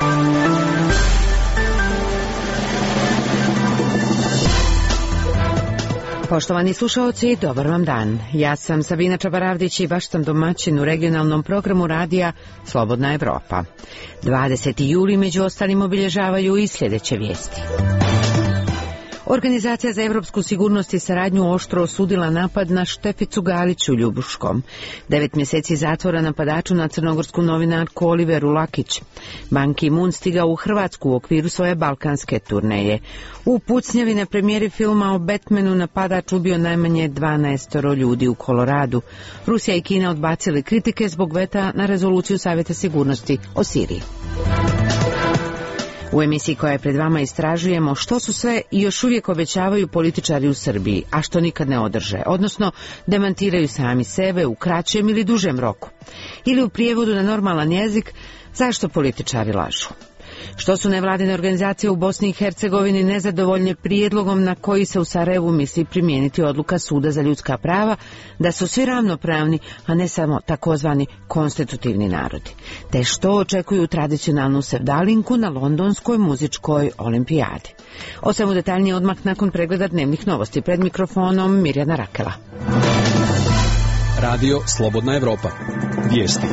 Poštovani slušaoci, dobar vam dan. Ja sam Sabina Čabaravdić i baš sam domaćin u regionalnom programu radija Slobodna Evropa. 20. juli među ostalim obilježavaju i sljedeće vijesti. Organizacija za evropsku sigurnost i saradnju oštro osudila napad na Šteficu Galić u Ljubuškom. 9 mjeseci zatvora napadaču na crnogorsku novinarku Oliveru Lakić. Ban Ki-moon stigao u Hrvatsku u okviru svoje balkanske turneje. U pucnjavi na premijeri filma o Batmanu napadač ubio najmanje 12 ljudi u Koloradu. Rusija i Kina odbacili kritike zbog veta na rezoluciju Savjeta sigurnosti o Siriji. U emisiji koja je pred vama istražujemo što su sve i još uvijek obećavaju političari u Srbiji, a što nikad ne održe, odnosno demantiraju sami sebe u kraćem ili dužem roku. Ili u prijevodu na normalan jezik, zašto političari lažu? Što su nevladine organizacije u Bosni i Hercegovini nezadovoljne prijedlogom na koji se u Sarajevu misli primijeniti odluka Suda za ljudska prava da su svi ravnopravni, a ne samo takozvani konstitutivni narodi. Te što očekuju tradicionalnu sevdalinku na Londonskoj muzičkoj olimpijadi. O svemu detaljnije odmah nakon pregleda dnevnih novosti. Pred mikrofonom Mirjana Rakela. Radio Slobodna Evropa. Vijesti.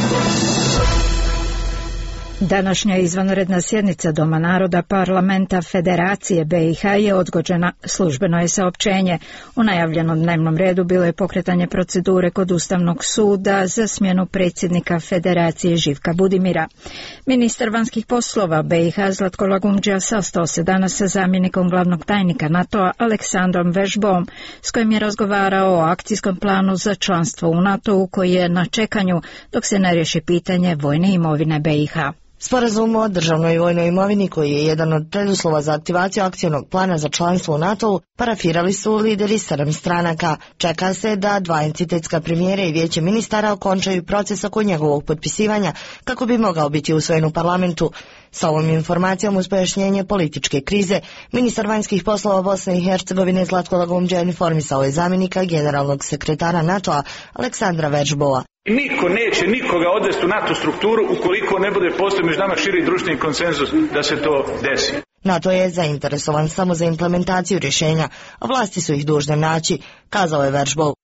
Današnja izvanredna sjednica Doma naroda Parlamenta Federacije BiH je odgođena. Službeno je saopćenje. U najavljenom dnevnom redu bilo je pokretanje procedure kod Ustavnog suda za smjenu predsjednika Federacije Živka Budimira. Ministar vanjskih poslova BiH Zlatko Lagumdžija sastao se danas sa zamjenikom glavnog tajnika NATO-a Aleksandrom Vežbom, s kojim je razgovarao o akcijskom planu za članstvo u NATO-u koji je na čekanju dok se ne riješi pitanje vojne imovine BiH. Sporazum o državnoj i vojnoj imovini, koji je jedan od preduslova za aktivaciju akcijnog plana za članstvo u NATO-u, parafirali su lideri 7 stranaka. Čeka se da 2 entitetska premijera i vijeće ministara okončaju proces oko njegovog potpisivanja kako bi mogao biti usvojen u parlamentu. Sa ovom informacijom uz pojašnjenje političke krize, ministar vanjskih poslova Bosne i Hercegovine Zlatko Lagumdžija informisao je zamjenika generalnog sekretara NATO-a Aleksandra Vežbova. Niko neće nikoga odvesti u NATO strukturu ukoliko ne bude postoji među nama širi društveni konsenzus da se to desi. NATO je zainteresovan samo za implementaciju rješenja, a vlasti su ih dužne naći, kazao je Vežbov.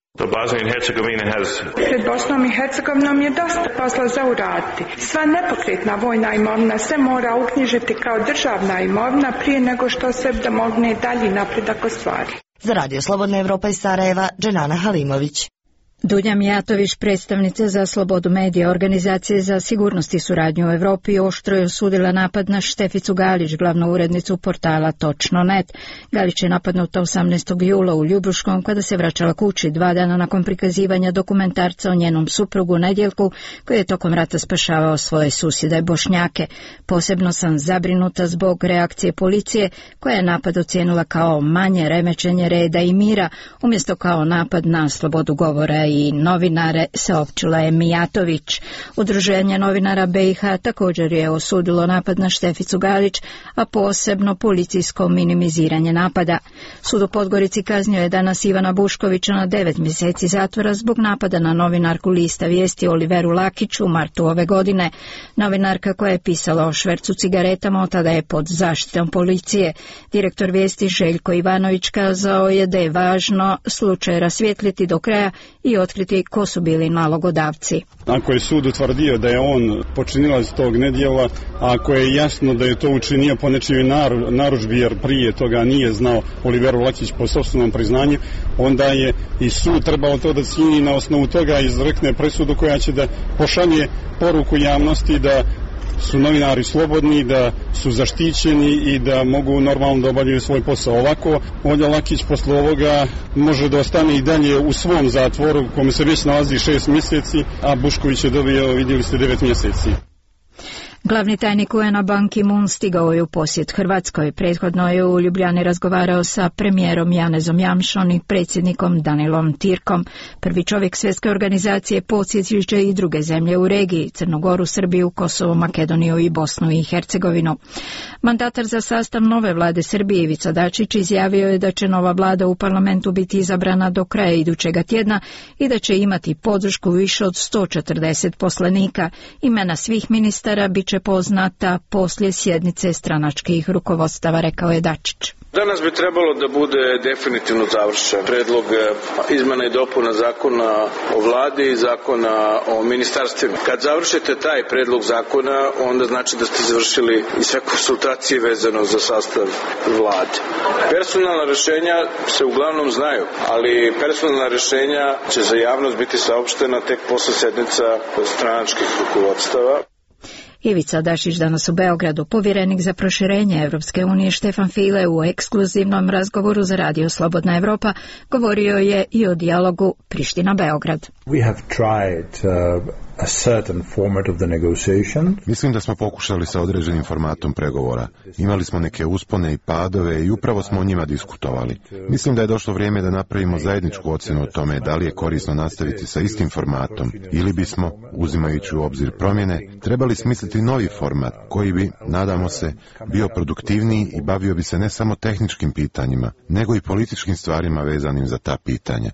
Pred Bosnom i Hercegovinom je dosta posla za uraditi. Sva nepokretna vojna imovina se mora uknjižiti kao državna imovina prije nego što se domogne dalji napredak ostvari. Za Radio Slobodna Evropa iz Sarajeva, Dženana Halimović. Dunja Mijatović, predstavnica za slobodu medija Organizacije za sigurnost i suradnju u Europi, oštro je osudila napad na Šteficu Galić, glavnu urednicu portala Točno.net. Galić je napadnuta 18. jula u Ljubuškom kada se vraćala kući 2 dana nakon prikazivanja dokumentarca o njenom suprugu Nedjeljku, koji je tokom rata spašavao svoje susjede Bošnjake. Posebno sam zabrinuta zbog reakcije policije, koja je napad ocijenila kao manje remećenje reda i mira, umjesto kao napad na slobodu govora i novinare, saopćila je Mijatović. Udruženje novinara BiH također je osudilo napad na Šteficu Galić, a posebno policijsko minimiziranje napada. Sud u Podgorici kaznio je danas Ivana Buškovića na 9 mjeseci zatvora zbog napada na novinarku lista Vijesti Oliveru Lakić u martu ove godine. Novinarka koja je pisala o švercu cigaretama od tada je pod zaštitom policije. Direktor Vijesti Željko Ivanović kazao je da je važno slučaj rasvijetliti do kraja i otkriti ko su bili nalogodavci. Ako je sud utvrdio da je on počinilac tog nedjela, ako je jasno da je to učinio po nečijoj narudžbi jer prije toga nije znao Oliveru Lakić po sopstvenom priznanju, onda je i sud trebalo to da cijeni na osnovu toga izrekne presudu koja će da pošalje poruku javnosti da su novinari slobodni, da su zaštićeni i da mogu normalno da obavljaju svoj posao. Ovako, Olja Lakić posle ovoga može da ostane i dalje u svom zatvoru, kome se već nalazi 6 mjeseci, a Bušković je dobio, vidjeli ste, 9 mjeseci. Glavni tajnik UN-a Ban Ki-moon stigao je u posjet Hrvatskoj. Prethodno je u Ljubljani razgovarao sa premijerom Janezom Janšom i predsjednikom Danilom Tirkom. Prvi čovjek svjetske organizacije posjetit će i druge zemlje u regiji, Crnogoru, Srbiju, Kosovo, Makedoniju i Bosnu i Hercegovinu. Mandatar za sastav nove vlade Srbije Ivica Dačić izjavio je da će nova vlada u parlamentu biti izabrana do kraja idućega tjedna i da će imati podršku više od 140 poslanika. Imena svih ministara bit bit će poznata poslije sjednice stranačkih rukovodstava, rekao je Dačić. Danas bi trebalo da bude definitivno završen predlog izmena i dopuna zakona o vladi i zakona o ministarstvima. Kad završite taj predlog zakona, onda znači da ste završili i sve konsultacije vezano za sastav vlade. Personalna rešenja se uglavnom znaju, ali personalna rešenja će za javnost biti saopštena tek posle sednica stranačkih rukovodstava. Ivica Dačić danas u Beogradu. Povjerenik za proširenje Evropske unije Štefan File u ekskluzivnom razgovoru za Radio Slobodna Evropa govorio je i o dijalogu Priština-Beograd. Mislim da smo pokušali sa određenim formatom pregovora. Imali smo neke uspone i padove i upravo smo o njima diskutovali. Mislim da je došlo vrijeme da napravimo zajedničku ocjenu o tome da li je korisno nastaviti sa istim formatom ili bismo, uzimajući u obzir promjene, trebali smisliti novi format koji bi, nadamo se, bio produktivniji i bavio bi se ne samo tehničkim pitanjima, nego i političkim stvarima vezanim za ta pitanja.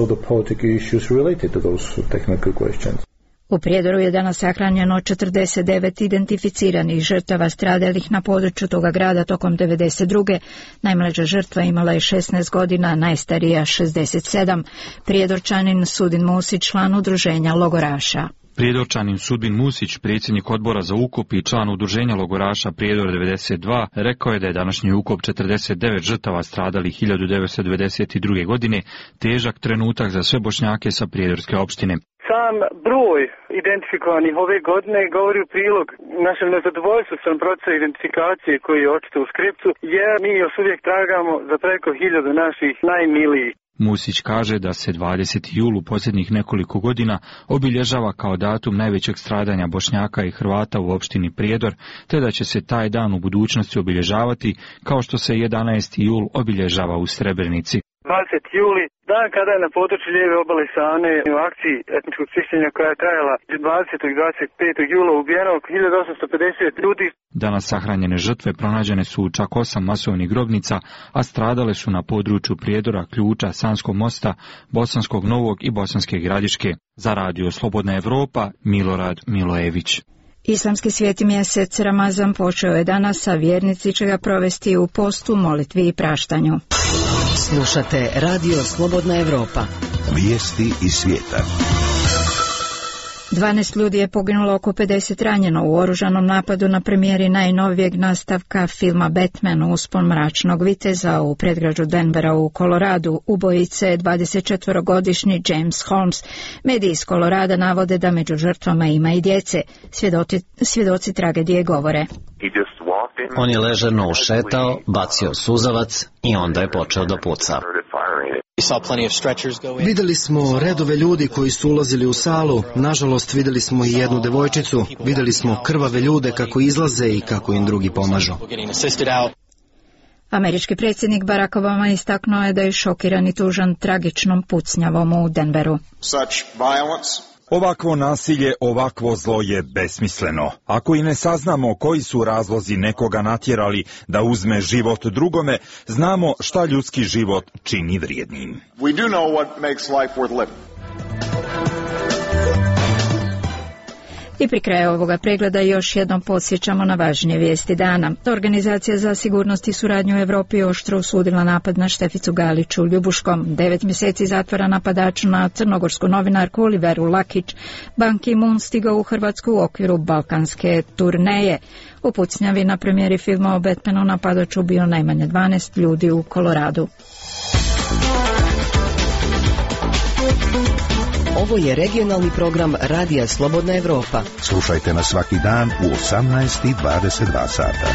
U Prijedoru je danas sahranjeno 49 identificiranih žrtava stradalih na području toga grada tokom 1992. Najmlađa žrtva imala je 16 godina, najstarija 67. Prijedorčanin Sudin Musić, član udruženja logoraša. Prijedorčanin Sudin Musić, predsjednik odbora za ukop i član udruženja logoraša Prijedor 92, rekao je da je današnji ukop 49 žrtava stradalih 1992. godine težak trenutak za sve Bošnjake sa prijedorske opštine. Sam broj identifikovanih ove godine govori u prilog našem nezadovoljstvu sam procesa identifikacije koji je očito u skriptu, jer mi još uvijek tragamo za preko 1000 naših najmilijih. Musić kaže da se 20. jul u posljednjih nekoliko godina obilježava kao datum najvećeg stradanja Bošnjaka i Hrvata u opštini Prijedor, te da će se taj dan u budućnosti obilježavati kao što se 11. jul obilježava u Srebrenici. 20. juli, dan kada je na području lijeve obale Sane u akciji etničkog čišćenja koja je trajala 20. i 25. jula ubijeno oko 1850 ljudi. Danas sahranjene žrtve pronađene su u čak 8 masovnih grobnica, a stradale su na području Prijedora, Ključa, Sanskog mosta, Bosanskog Novog i Bosanske Gradiške. Za Radio Slobodna Evropa, Milorad Milojević. Islamski sveti mjesec Ramazan počeo je danas, a vjernici će ga provesti u postu, molitvi i praštanju. Slušate Radio Slobodna Evropa. Vijesti iz svijeta. 12 ljudi je poginulo, oko 50 ranjeno u oružanom napadu na premijeri najnovijeg nastavka filma Batman, Uspon mračnog viteza u predgrađu Denvera u Koloradu. Ubojice 24-godišnji James Holmes. Mediji iz Kolorada navode da među žrtvama ima i djece. Svjedoci tragedije govore. On je ležerno ušetao, bacio suzavac i onda je počeo da puca. Vidjeli smo redove ljudi koji su ulazili u salu, nažalost vidjeli smo i jednu devojčicu, vidjeli smo krvave ljude kako izlaze i kako im drugi pomažu. Američki predsjednik Barack Obama istaknuo je da je šokiran i tužan tragičnom pucnjavom u Denveru. Ovakvo nasilje, ovakvo zlo je besmisleno. Ako i ne saznamo koji su razlozi nekoga natjerali da uzme život drugome, znamo šta ljudski život čini vrijednim. We do know what makes life worth living. I pri kraju ovoga pregleda još jednom podsjećamo na važnije vijesti dana. Organizacija za sigurnost i suradnju u Europi oštro osudila napad na Šteficu Galić u Ljubuškom. 9 mjeseci zatvora napadaču na crnogorsku novinarku Oliveru Lakić. Ban Ki-moon stigao u Hrvatsku u okviru balkanske turneje. U pucnjavi na premijeri filma o Batmanu napadač ubio najmanje 12 ljudi u Koloradu. Ovo je regionalni program Radija Slobodna Evropa. Slušajte nas svaki dan u 18:22 sata.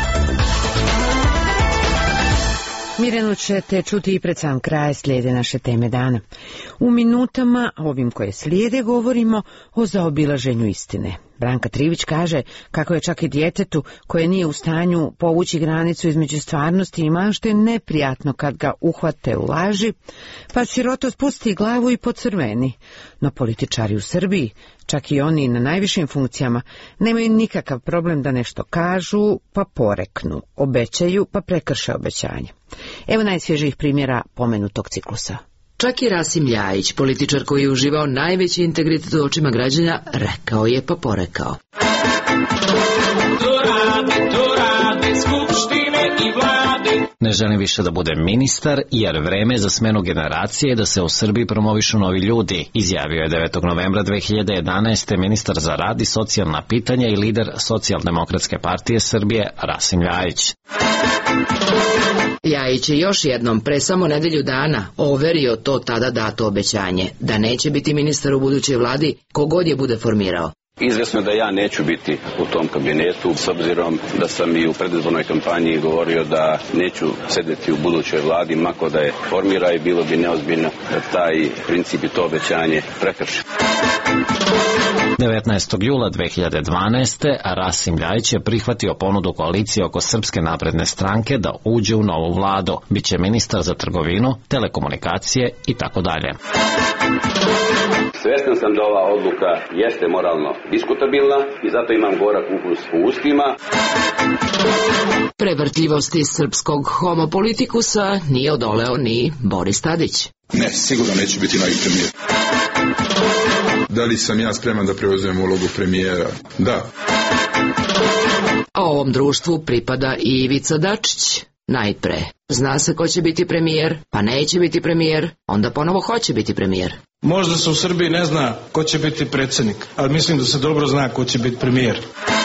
Mirjanu ćete čuti i pred sam kraj, slijede naše teme dana. U minutama ovim koje slijede govorimo o zaobilaženju istine. Branka Trivić kaže kako je čak i djetetu koje nije u stanju povući granicu između stvarnosti i mašte neprijatno kad ga uhvate u laži, pa siroto spusti glavu i pocrveni. No političari u Srbiji, čak i oni na najvišim funkcijama, nemaju nikakav problem da nešto kažu pa poreknu, obećaju pa prekrše obećanje. Evo najsvježijih primjera pomenutog ciklusa. Čak i Rasim Ljajić, političar koji je uživao najveći integritet u očima građana, rekao je pa porekao. To rade skupštine i vlade. Ne želim više da budem ministar, jer vreme za smenu generacije je da se u Srbiji promovišu novi ljudi, izjavio je 9. novembra 2011. ministar za rad i socijalna pitanja i lider Socijaldemokratske partije Srbije Rasim Ljajić. Ljajić je još jednom pre samo nedelju dana overio to tada dato obećanje, da neće biti ministar u budućoj vladi kogod je bude formirao. Izvesno da ja neću biti u tom kabinetu, s obzirom da sam i u predizbornoj kampanji govorio da neću sedeti u budućoj vladi, mako da je formira i bilo bi neozbiljno da taj princip i to obećanje prekrši. 19. jula 2012. Rasim Ljajić je prihvatio ponudu koalicije oko Srpske napredne stranke da uđe u novu vladu. Biće ministar za trgovinu, telekomunikacije i tako dalje. Svestan sam da ova odluka jeste moralno diskutabilna i zato imam gorak ukus u ustima. Prevrtljivosti srpskog homopolitikusa nije odoleo ni Boris Tadić. Ne, sigurno neće biti novi premijer. Da li sam ja spreman da preuzmem ulogu premijera? Da. A ovom društvu pripada i Ivica Dačić. Najpre, zna se ko će biti premijer, pa neće biti premijer, onda ponovo hoće biti premijer. Možda se u Srbiji ne zna ko će biti predsjednik, ali mislim da se dobro zna ko će biti premijer.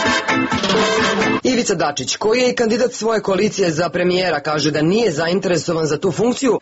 Ivica Dačić, koji je i kandidat svoje koalicije za premijera, kaže da nije zainteresovan za tu funkciju.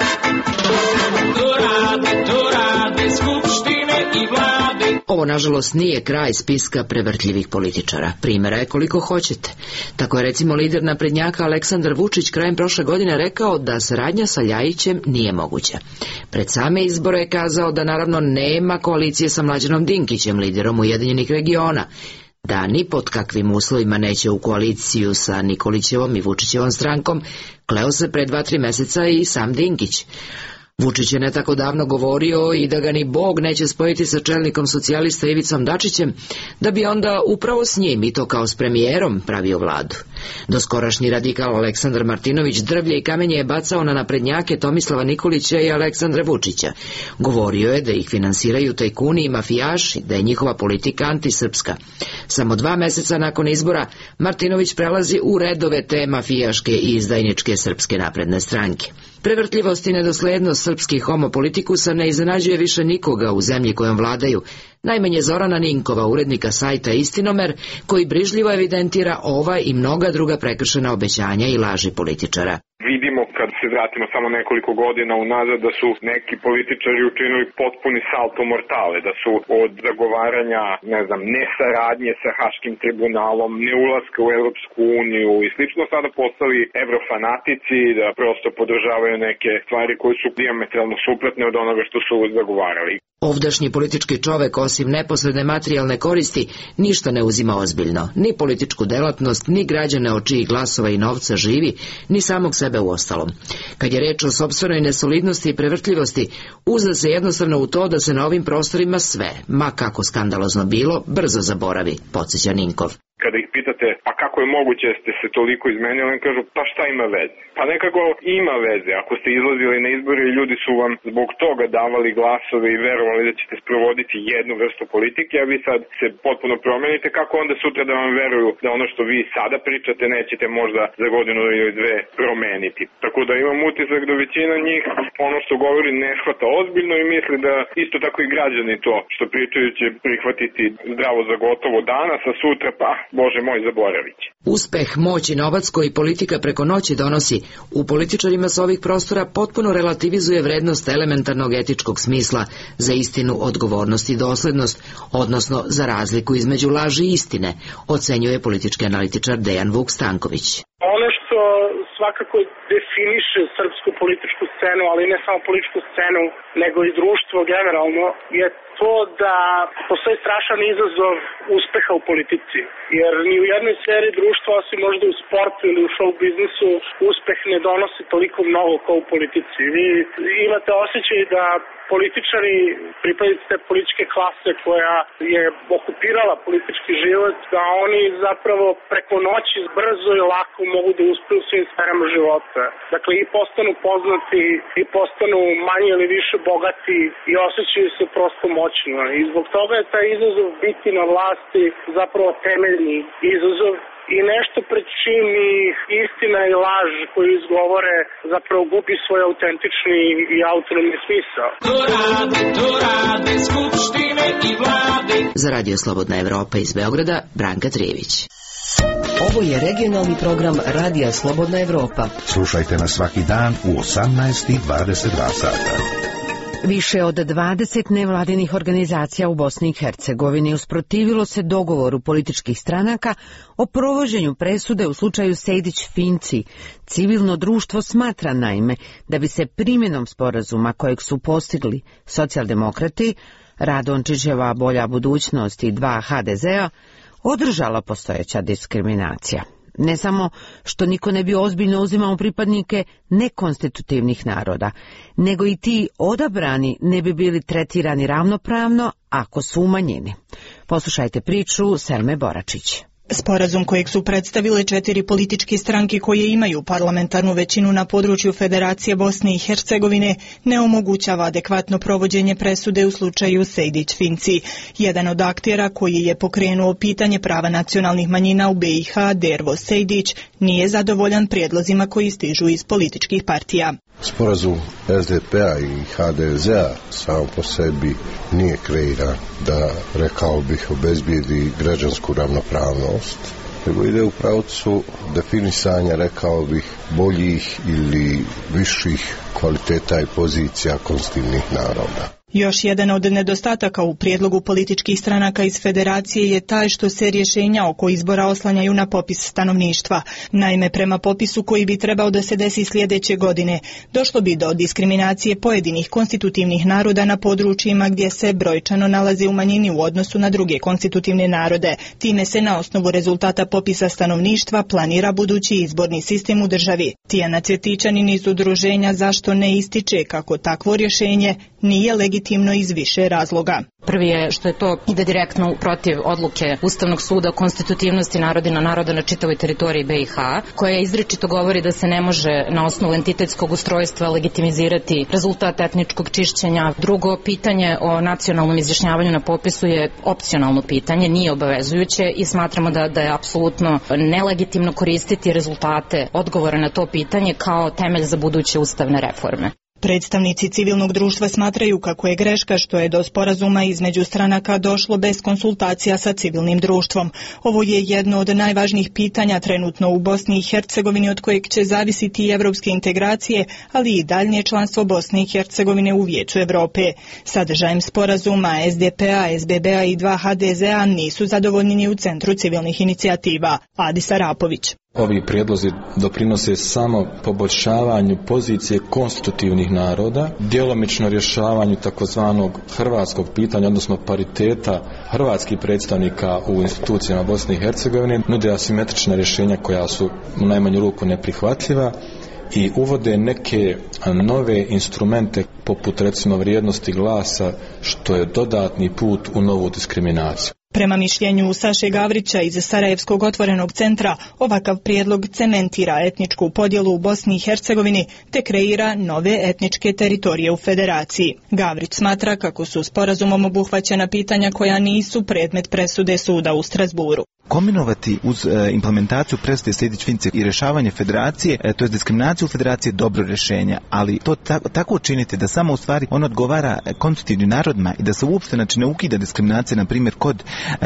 To rade skupštine i vlade. Ovo, nažalost, nije kraj spiska prevrtljivih političara. Primjera je koliko hoćete. Tako je recimo lider naprednjaka Aleksandar Vučić krajem prošle godine rekao da saradnja sa Ljajićem nije moguća. Pred same izbore je kazao da naravno nema koalicije sa Mlađanom Dinkićem, liderom Ujedinjenih regiona, da ni pod kakvim uslovima neće u koaliciju sa Nikolićevom i Vučićevom strankom, kleo se pre 2-3 meseca i sam Dinkić. Vučić je ne tako davno govorio i da ga ni Bog neće spojiti sa čelnikom socijalista Ivicom Dačićem, da bi onda upravo s njim, i to kao s premijerom, pravio vladu. Doskorašnji radikal Aleksandar Martinović drvlje i kamenje je bacao na naprednjake Tomislava Nikolića i Aleksandra Vučića. Govorio je da ih finansiraju tajkuni i mafijaši, da je njihova politika antisrpska. Samo 2 meseca nakon izbora Martinović prelazi u redove te mafijaške i izdajničke Srpske napredne stranke. Prevrtljivost i nedoslednost srpskih homopolitikusa ne iznenađuje više nikoga u zemlji kojom vladaju, najmanje Zorana Ninkova, urednika sajta Istinomer, koji brižljivo evidentira ova i mnoga druga prekršena obećanja i laži političara. Vidimo, kad se vratimo samo nekoliko godina unazad, da su neki političari učinili potpuni salto mortale, da su od zagovaranja, nesaradnje sa Haškim tribunalom, neulaska u Europsku uniju i slično sada postali evrofanatici, da prosto podržavaju neke stvari koje su dijametralno suprotne od onoga što su zagovarali. Ovdašnji politički čovek, osim neposredne materijalne koristi, ništa ne uzima ozbiljno, ni političku delatnost, ni građane od čijih glasova i novca živi, ni samog sebe u ostalom. Kad je reč o sopstvenoj nesolidnosti i prevrtljivosti, uzda se jednostavno u to da se na ovim prostorima sve, ma kako skandalozno bilo, brzo zaboravi, podsjeća Ninkov. Kada ih pitate, pa kako je moguće da ste se toliko izmenili, oni kažu, pa šta ima veze? Pa nekako ima veze. Ako ste izlazili na izbore i ljudi su vam zbog toga davali glasove i verovali da ćete sprovoditi jednu vrstu politike, a vi sad se potpuno promenite, kako onda sutra da vam veruju da ono što vi sada pričate nećete možda za godinu ili 2 promeniti. Tako da imam utisak da većina njih ono što govori ne shvata ozbiljno i misli da isto tako i građani to što pričaju će prihvatiti zdravo za gotovo danas, a sutra pa Bože moj, zaboravit. Uspeh, moć i novac koji politika preko noći donosi u političarima sa ovih prostora potpuno relativizuje vrednost elementarnog etičkog smisla za istinu, odgovornost i doslednost, odnosno za razliku između laži i istine, ocenjuje politički analitičar Dejan Vuk Stanković. Ono što svakako definiše srpsku političku scenu, ali ne samo političku scenu, nego i društvo generalno, je to da postoji strašan izazov uspeha u politici. Jer ni u jednoj sferi društva, osim možda u sportu ili u show biznisu, uspeh ne donosi toliko mnogo kao u politici. Vi imate osjećaj da političari, pripadnici te političke klase koja je okupirala politički život, da oni zapravo preko noći brzo i lako mogu da uspeju u svim sferama života. Dakle, i postanu poznati, i postanu manje ili više bogati i osjećaju se prosto moćno. I zbog toga je taj izazov biti na vlasti zapravo temeljni izazov i nešto pred čim i istina i laž koju izgovore zapravo gubi svoj autentični i autonomni smisao. To rade skupštine i vlade. Za Radio Slobodna Evropa iz Beograda, Branka Trijević. Ovo je regionalni program Radija Slobodna Evropa. Slušajte nas svaki dan u 18:22 sata. Više od 20 nevladinih organizacija u Bosni i Hercegovini usprotivilo se dogovoru političkih stranaka o provođenju presude u slučaju Sejdić-Finci. Civilno društvo smatra naime da bi se primjenom sporazuma kojeg su postigli socijaldemokrati, Radončićeva Bolja budućnost i 2 HDZ-a, održala postojeća diskriminacija. Ne samo što niko ne bi ozbiljno uzimao pripadnike nekonstitutivnih naroda, nego i ti odabrani ne bi bili tretirani ravnopravno ako su u manjini. Poslušajte priču Selme Boračić. Sporazum kojeg su predstavile 4 političke stranke koje imaju parlamentarnu većinu na području Federacije Bosne i Hercegovine ne omogućava adekvatno provođenje presude u slučaju Sejdić-Finci. Jedan od aktera koji je pokrenuo pitanje prava nacionalnih manjina u BiH, Dervo Sejdić, nije zadovoljan prijedlozima koji stižu iz političkih partija. Sporazum SDP-a i HDZ-a sam po sebi nije kreiran da, rekao bih, obezbijedi građansku ravnopravnost, nego ide u pravcu definisanja, rekao bih, boljih ili viših kvaliteta i pozicija konstitutivnih naroda. Još jedan od nedostataka u prijedlogu političkih stranaka iz Federacije je taj što se rješenja oko izbora oslanjaju na popis stanovništva. Naime, prema popisu koji bi trebao da se desi sljedeće godine, došlo bi do diskriminacije pojedinih konstitutivnih naroda na područjima gdje se brojčano nalaze u manjini u odnosu na druge konstitutivne narode. Time se na osnovu rezultata popisa stanovništva planira budući izborni sistem u državi. Tijana Cvjetićanin iz udruženja Zašto ne ističe kako takvo rješenje nije legitimno iz više razloga. Prvi je što je to ide direktno protiv odluke Ustavnog suda o konstitutivnosti naroda na čitavoj teritoriji BiH, koja izričito govori da se ne može na osnovu entitetskog ustrojstva legitimizirati rezultat etničkog čišćenja. Drugo pitanje o nacionalnom izjašnjavanju na popisu je opcionalno pitanje, nije obavezujuće i smatramo da je apsolutno nelegitimno koristiti rezultate odgovora na to pitanje kao temelj za buduće ustavne reforme. Predstavnici civilnog društva smatraju kako je greška što je do sporazuma između stranaka došlo bez konsultacija sa civilnim društvom. Ovo je jedno od najvažnijih pitanja trenutno u Bosni i Hercegovini od kojeg će zavisiti i evropske integracije, ali i daljnje članstvo Bosne i Hercegovine u Vijeću Evrope. Sadržajem sporazuma SDP-a, SBB-a i 2 HDZ-a nisu zadovoljni ni u Centru civilnih inicijativa. Adis Arapović. Ovi prijedlozi doprinose samo poboljšavanju pozicije konstitutivnih naroda, djelomično rješavanju takozvanog hrvatskog pitanja, odnosno pariteta hrvatskih predstavnika u institucijama Bosne i Hercegovine, nude asimetrična rješenja koja su u najmanju ruku neprihvatljiva i uvode neke nove instrumente poput recimo vrijednosti glasa, što je dodatni put u novu diskriminaciju. Prema mišljenju Saše Gavrića iz Sarajevskog otvorenog centra, ovakav prijedlog cementira etničku podjelu u Bosni i Hercegovini te kreira nove etničke teritorije u Federaciji. Gavrić smatra kako su sporazumom obuhvaćena pitanja koja nisu predmet presude suda u Strasburu. Kombinovati uz implementaciju presude Sejdić-Finci i rješavanje federacije, to je diskriminaciju federacije, dobro rješenje, ali to tako učiniti da samo u stvari on odgovara konstitutivnim narodima i da se uopšte ne ukida diskriminacija, na primjer kod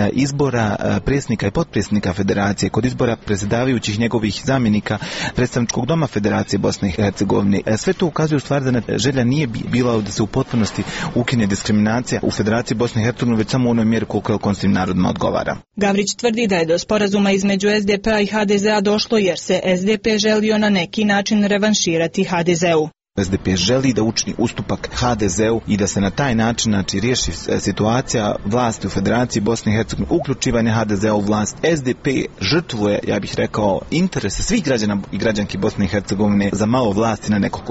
izbora predsjednika i potpredsjednika federacije, kod izbora predsjedavajućih njegovih zamjenika predstavničkog doma Federacije Bosne i Hercegovine. Sve to ukazuje u stvari da želja nije bila da se u potpunosti ukine diskriminacija u Federaciji Bosne i Hercegovine, već samo u onoj mjeri koliko konstitutivnim narodima odgovara. Gavrić tvrdi da je do sporazuma između SDP-a i HDZ-a došlo jer se SDP želio na neki način revanširati HDZ-u. SDP želi da učini ustupak HDZ-u i da se na taj način riješi situacija vlasti u Federaciji Bosne i Hercegovine, uključivanje HDZ-a u vlast. SDP žrtvuje, ja bih rekao, interese svih građana i građanki Bosne i Hercegovine za malo vlasti na nekoliko godina.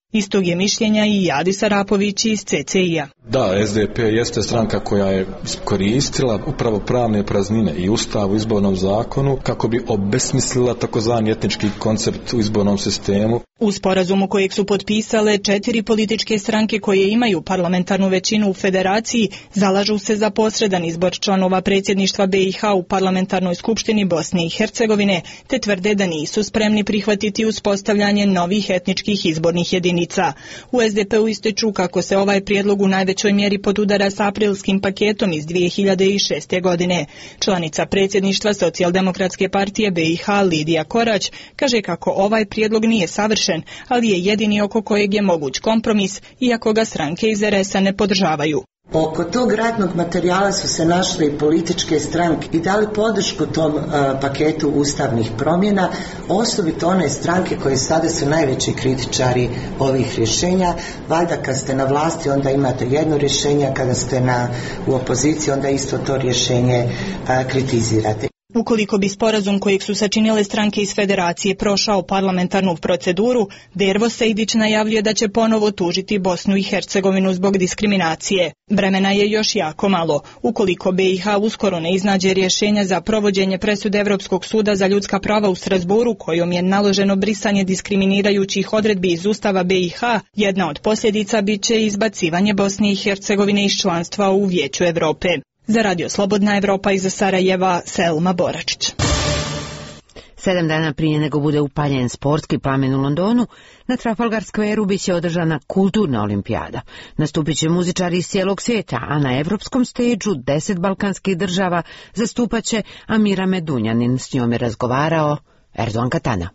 Istog je mišljenja i Adis Arapović iz CCI-a. Da, SDP jeste stranka koja je koristila upravo pravne praznine i Ustavu u izbornom zakonu kako bi obesmislila takozvani etnički koncept u izbornom sistemu. U sporazumu kojeg su potpisale 4 političke stranke koje imaju parlamentarnu većinu u federaciji zalažu se za posredan izbor članova predsjedništva BiH u parlamentarnoj skupštini Bosne i Hercegovine, te tvrde da nisu spremni prihvatiti uspostavljanje novih etničkih izbornih jedinica. U SDP-u ističu kako se ovaj prijedlog u najvećoj mjeri podudara s aprilskim paketom iz 2006. godine. Članica predsjedništva Socijaldemokratske partije BiH Lidija Korać kaže kako ovaj prijedlog nije savršen, ali je jedini oko kojeg je moguć kompromis, iako ga stranke iz RS-a ne podržavaju. Oko tog radnog materijala su se našle i političke stranke i dali podršku tom paketu ustavnih promjena, osobito one stranke koje sada su najveći kritičari ovih rješenja. Valjda kad ste na vlasti onda imate jedno rješenje, a kada ste u opoziciji onda isto to rješenje kritizirate. Ukoliko bi sporazum kojeg su sačinile stranke iz federacije prošao parlamentarnu proceduru, Dervo Sejdić najavljuje da će ponovo tužiti Bosnu i Hercegovinu zbog diskriminacije. Vremena je još jako malo. Ukoliko BiH uskoro ne iznađe rješenja za provođenje presude Europskog suda za ljudska prava u Strasbourgu, kojom je naloženo brisanje diskriminirajućih odredbi iz Ustava BiH, jedna od posljedica bit će izbacivanje Bosne i Hercegovine iz članstva u Vijeću Europe. Za Radio Slobodna Evropa iz Sarajeva, Selma Boračić. 7 dana prije nego bude upaljen sportski plamen u Londonu, na Trafalgar Squareu biće održana kulturna olimpijada. Nastupit će muzičari iz cijelog svijeta, a na evropskom steđu 10 balkanskih država zastupat će Amira Medunjanin. S njom je razgovarao Erdogan Katana.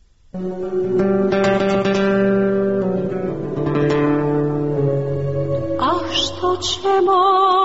A što ćemo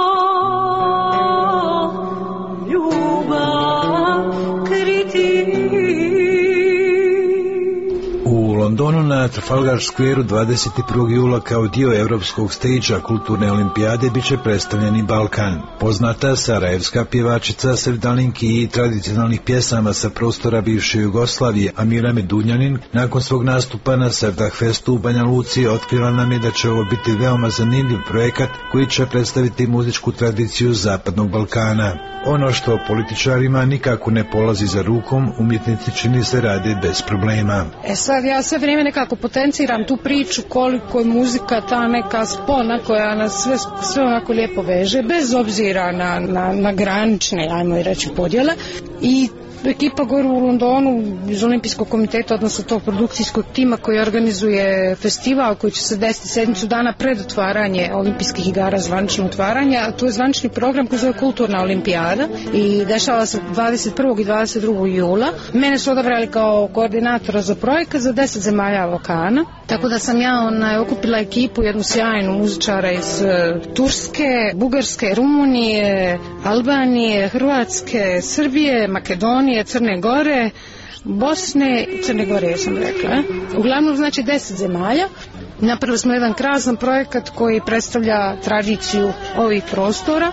U Londonu na Trafalgar Squareu 21. jula kao dio europskog steđa kulturne olimpijade bit će predstavljeni Balkan. Poznata sarajevska pjevačica sevdalinki i tradicionalnih pjesama sa prostora bivše Jugoslavije Amira Medunjanin nakon svog nastupa na Sevdah Festu u Banja Luci otkrila nam je da će ovo biti veoma zanimljiv projekat koji će predstaviti muzičku tradiciju Zapadnog Balkana. Ono što političarima nikako ne polazi za rukom, umjetnici čini se rade bez problema. Sad ja sve vrijeme nekako potenciram tu priču koliko je muzika ta neka spona koja nas sve onako lijepo veže, bez obzira na granične, ajmo i reći, podjele. I ekipa gore u Londonu iz Olimpijskog komiteta, odnosno tog produkcijskog tima koji organizuje festival koji će se desiti sedmicu dana pred otvaranje olimpijskih igara, zvanično otvaranje, a to je zvanični program koji zove Kulturna olimpijada i dešava se 21. i 22. jula. Mene su odabrali kao koordinatora za projekat za 10 zemalja Balkana, tako da sam ja okupila ekipu, jednu sjajnu muzičara iz Turske, Bugarske, Rumunije, Albanije, Hrvatske, Srbije, Makedonije, Crne Gore, Bosne, Crne Gore sam rekla. Uglavnom znači 10 zemalja. Napravili smo jedan krasan projekat koji predstavlja tradiciju ovih prostora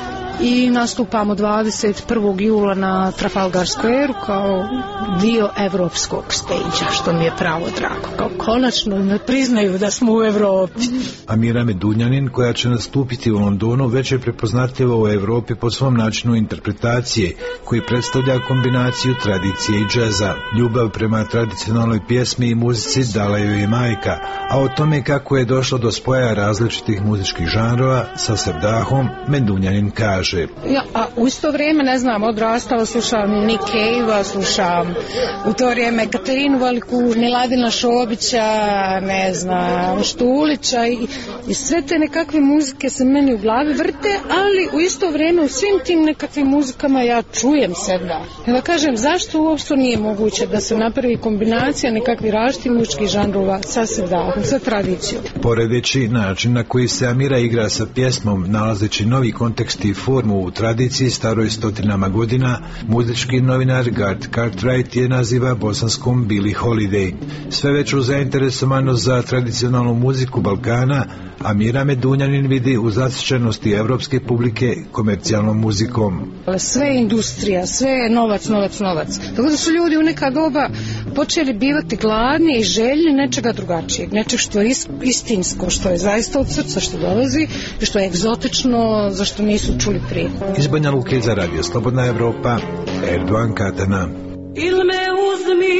i nastupamo 21. jula na Trafalgar Squareu kao dio evropskog steđa, što mi je pravo drago. Kao konačno ne priznaju da smo u Evropi. Amira Medunjanin, koja će nastupiti u Londonu, već je prepoznatljiva u Evropi po svom načinu interpretacije, koji predstavlja kombinaciju tradicije i džeza. Ljubav prema tradicionalnoj pjesmi i muzici dala joj je majka, a o tome kako je došlo do spoja različitih muzičkih žanrova sa Sevdahom, Medunjanin kaže. Ja, a u isto vrijeme, ne znam, odrastala, slušam Nick Cave-a, slušam u to vrijeme Katarinu Veliku, Miladina Šobića, ne znam, Štulića i sve te nekakve muzike se meni u glavi vrte, ali u isto vrijeme u svim tim nekakvim muzikama ja čujem Sevdah. Da kažem, zašto uopšte nije moguće da se napravi kombinacija nekakvih različitih muzičkih žanrova sa Sevdahom, sa tradicijom? Poredeći način na koji se Amira igra sa pjesmom, nalazeći novi kontekst i formu u tradiciji staroj stotinama godina, muzički novinar Garth Cartwright je naziva bosanskom Billie Holiday. Sve veću zainteresovanost za tradicionalnu muziku Balkana Amira Medunjanin vidi u zasićenosti evropske publike komercijalnom muzikom. Sve je industrija, sve je novac. Tako da su ljudi u neka doba počeli bivati gladni i željni nečega drugačijeg, nečeg što je istinsko, što je zaista od srca što dolazi i što je egzotično, za što nisu čuli prije. Iz Banja Luke za Radio Slobodna Evropa, Erdogan Katana. Il me uzmi,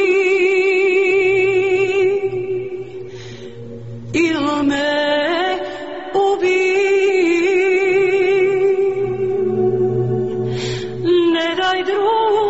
il me ubi, ne daj druga.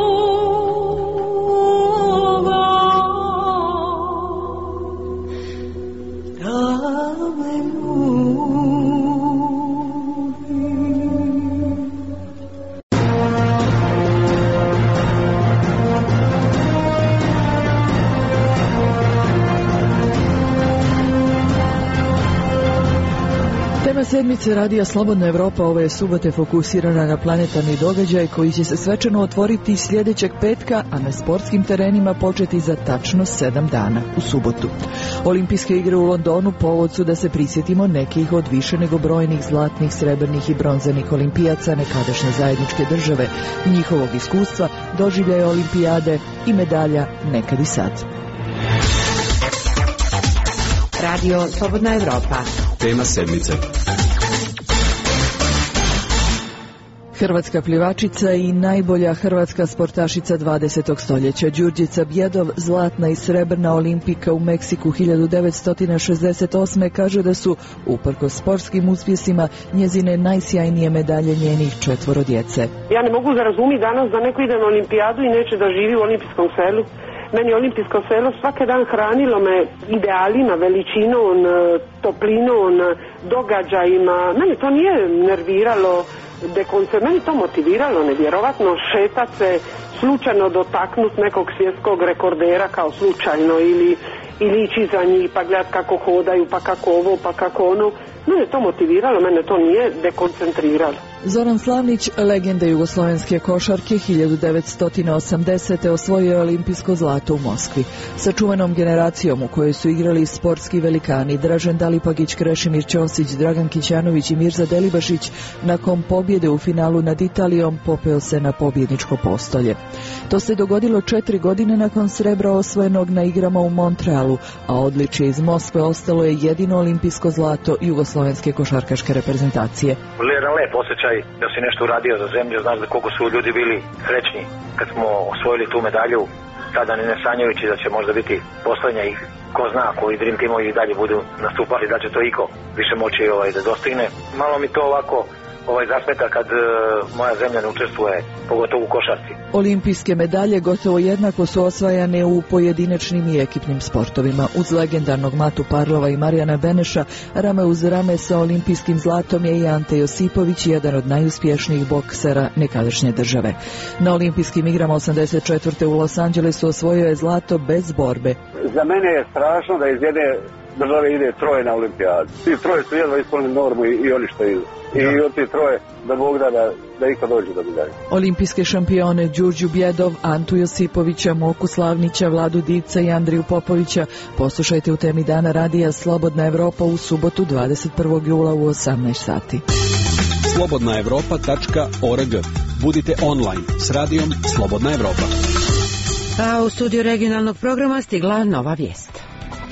Sedmice Radija Slobodna Evropa ove je subote fokusirana na planetarni događaj koji će se svečano otvoriti sljedećeg petka, a na sportskim terenima početi za tačno 7 dana, u subotu. Olimpijske igre u Londonu povod su da se prisjetimo nekih od više nego brojnih zlatnih, srebrnih i bronzanih olimpijaca nekadašnje zajedničke države, njihovog iskustva, doživljaja olimpijade i medalja nekad i sad. Radio Slobodna Evropa. Tema sedmice. Hrvatska plivačica i najbolja hrvatska sportašica 20. stoljeća Đurđica Bjedov, zlatna i srebrna olimpijka u Meksiku 1968. kaže da su, uprkos sportskim uspjesima, njezine najsjajnije medalje njenih 4 djece. Ja ne mogu da razumim danas da neko ide na olimpijadu i neće da živi u olimpijskom selu. Meni olimpijsko selo svaki dan hranilo me idealima, veličinom, toplinom, događajima. Meni to nije nerviralo, meni to motiviralo nevjerovatno, šetat se, slučajno dotaknut nekog svjetskog rekordera kao slučajno ili ići za njih pa gledat kako hodaju, pa kako ovo, pa kako ono. Mene to motiviralo, mene to nije dekoncentriralo. Zoran Slavnić, legenda jugoslovenske košarke, 1980. osvojio je olimpijsko zlato u Moskvi. Sa čuvenom generacijom u kojoj su igrali sportski velikani Dražen Dalipagić, Krešimir Ćosić, Dragan Kićanović i Mirza Delibašić, nakon pobjede u finalu nad Italijom popeo se na pobjedničko postolje. To se dogodilo 4 godine nakon srebra osvojenog na igrama u Montrealu, a odličje iz Moskve ostalo je jedino olimpijsko zlato jugoslovenske košarkaške reprezentacije. Jedan lep osjećaj da si nešto uradio za zemlju, znaš da koliko su ljudi bili srećni kad smo osvojili tu medalju, tada ne sanjajući da će možda biti posljednja i ko zna koji Dream Teamovi i dalje budu nastupali, da će to iko više moći da dostigne. Malo mi to ovako zasmeta kad moja zemlja ne učestvuje, pogotovo u košarci. Olimpijske medalje gotovo jednako su osvajane u pojedinačnim i ekipnim sportovima. Uz legendarnog Matu Parlova i Marijana Beneša, rame uz rame sa olimpijskim zlatom je i Ante Josipović, jedan od najuspješnijih boksera nekadašnje države. Na olimpijskim igrama 84. u Los Angelesu osvojio je zlato bez borbe. Za mene je strašno da iz jedne države ide 3 na olimpijadu. Ti 3 su jedva ispunili normu i oni što idu. I od ti 3 da Bog da ikad dođe do medalje. Olimpijske šampione Đurđu Bjedov, Antu Josipovića, Moku Slavnića, Vladu Divca i Andriju Popovića poslušajte u Temi dana Radija Slobodna Evropa u subotu 21. jula u 18 sati. slobodnaevropa.org. Budite online s radijom Slobodna Evropa. A u studiju regionalnog programa stigla nova vijest.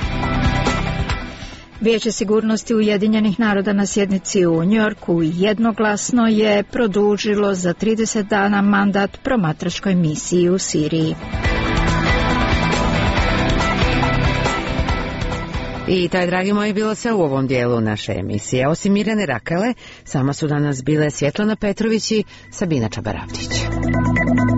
Vijeće sigurnosti Ujedinjenih naroda na sjednici u Njujorku jednoglasno je produžilo za 30 dana mandat promatračkoj misiji u Siriji. I taj, dragi moji, bilo sve u ovom dijelu naše emisije. Osim Mirjane Rakele, sama su danas bile Svjetlana Petrović i Sabina Čabaravdić.